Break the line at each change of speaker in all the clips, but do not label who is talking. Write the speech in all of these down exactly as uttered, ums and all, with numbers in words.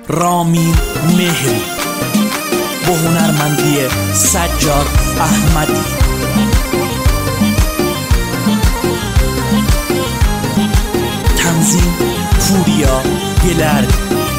رامین مهری با هنرمندی سجاد احمدی. تنظیم پوریا گلرد.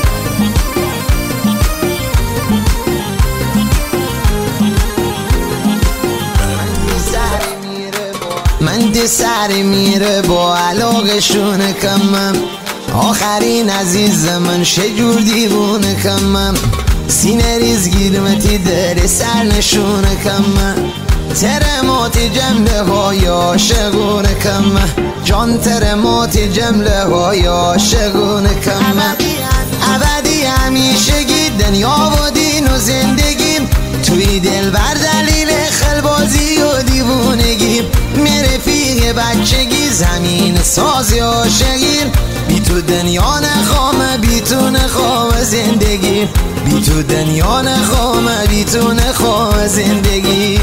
من دی سر میره با علاقشون کمم، آخرین عزیز من شجور دیوونه کمم، سینه ریز گیرمتی در سر نشونه کمم، ترماتی جمله های عاشقونه کمم، جان ترماتی جمله های عاشقونه کمم، ابدی همیشگی دنیا و دین و زندگیم، توی دل بر دلیل خلبازی و دیوونگی، میره رفیق بچگی زمین سازی عاشقی، بی تو دنیا نخوامه بی تو نخوامه زندگی، بی تو دنیا نخوامه بی تو نخوامه زندگی.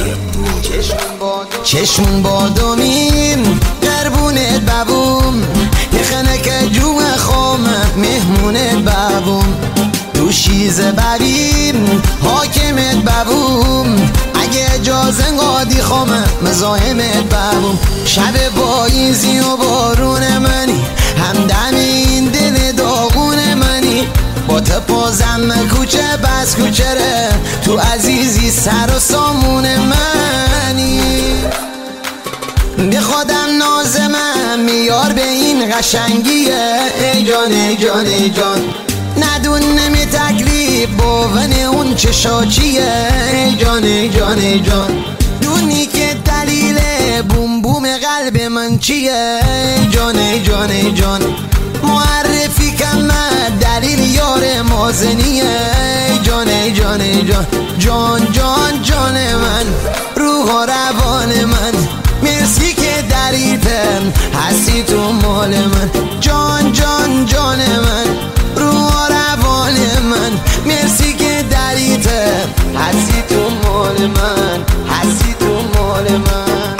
چشمون بادومیم قربونت ببوم، یه خنک جوه خوامه مهمونت ببوم، دوشیز ببیم حاکمت ببوم، اگه اجازه قادی خوامه مزاحمت ببوم، شب پاییزی و بارون منی، همدم این دل داغون منی، با تپازم کوچه بس کوچره، تو عزیزی سر و سامون منی، به خودم نازمم میار به این قشنگیه، ای جان ای جان ای جان، ندون نمی تکلیف باون اون چشا چیه، ای جان ای جان ای جان، دونی که دلیل بوم بوم قلب من چیه، ای جان ای جان ای جان، معرفی کم دلیل یار مازنیه، ای جان ای جان ای جان، جان جان جان من، روح و روان من، مرسی که دریتم هستی تو مال من، جان جان جان من، روح و روان من، مرسی که دریتم هستی تو مال من، هستی تو مال من.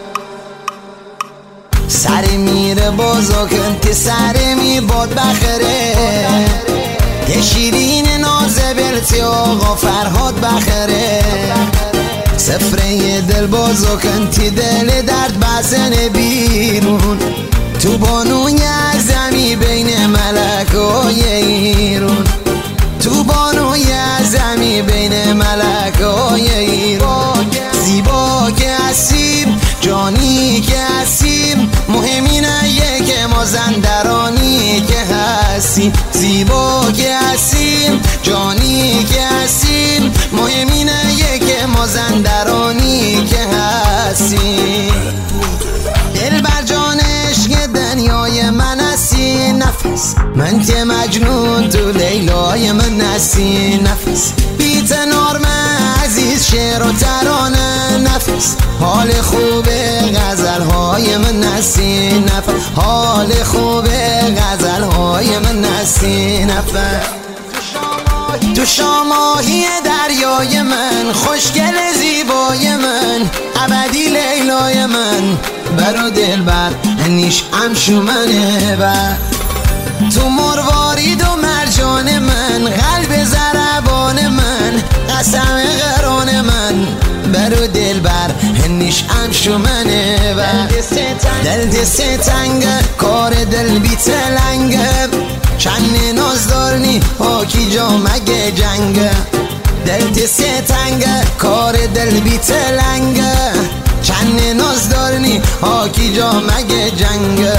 سر میره بازا کنتی سر می باد بخره، یه شیرین نازه بلتی آقا فرهاد بخره، سفره دل بازا کنتی دل درد بزن بیرون، تو بانوی عظمی بین ملکای ایرون، تو بانوی عظمی بین ملکای ایرون، زیبا که هستیم جانی که هستیم، مهم اینه که ما زندرانی که هستیم، زیبا که هستیم جانی که هستیم، مهم اینه که ما زندرانی که هستیم، دل بر جان عشق دنیای من هستی نفس، من که مجنون تو لیلای من هستی نفس، بی تنار من عزیز شعر و ترانه نفس، حال خوبه غزل های من هستی نفس، حال خوبه غزل های من هستی نفس، تو شاماهی دریای من، خوشگل زیبای من، ابدی لیلای من، برو دل بر هنیش امشومنه بر، تو مروارید و مرجان من، قلب زربان من، قسم قران من، برو دل بر هنیش امشومنه بر، دل دست تنگه کار دل بی تلنگه، چند ناز دارنی حاکی جا مگه جنگه، دل دست تنگه کار دل بی تلنگه، چند ناز دارنی حاکی جا مگه جنگه،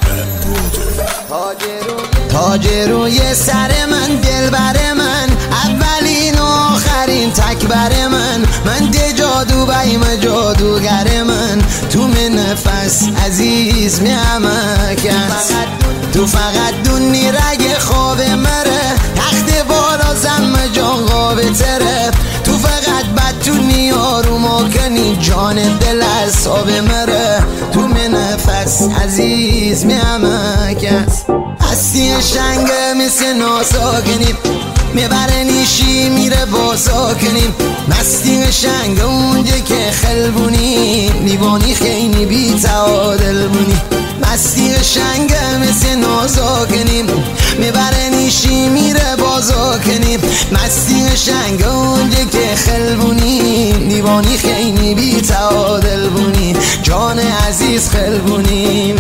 تاج روی سر من دل بر من، اولین و آخرین تکبر من، من ده جادو بیم جادوگر من، تو من نفس عزیز می همکس، تو فقط دونی رگ خواب مره، تخت بالا زم جان قابه تره، تو فقط بدتونی آروم کنی جان دل اصاب مره، تو من نفس عزیز می همکس، هستی شنگه مثل ناساکنی، میبره نیشی میره بازا کنیم مستی قشنگ اونجه که خلبونی لیوانی خیلی بی تعادل بونی مستی قشنگ مثل نازا کنیم میبره نیشی میره بازا کنیم مستی قشنگ اونجه که خلبونی لیوانی خیلی بی تعادل بونی جان عزیز خلبونی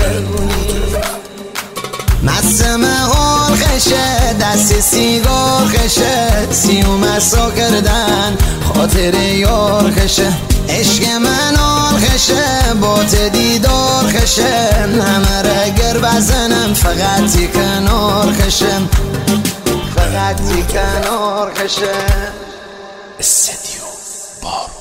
مسم حال خشه دست سیگار خشه سیوم مسا کردن خاطر یار خشه عشق من حال خشه بات دیدار خشه همه را گر بزنم فقط تی کنار خشه فقط تی کنار خشه
استدیو بارون.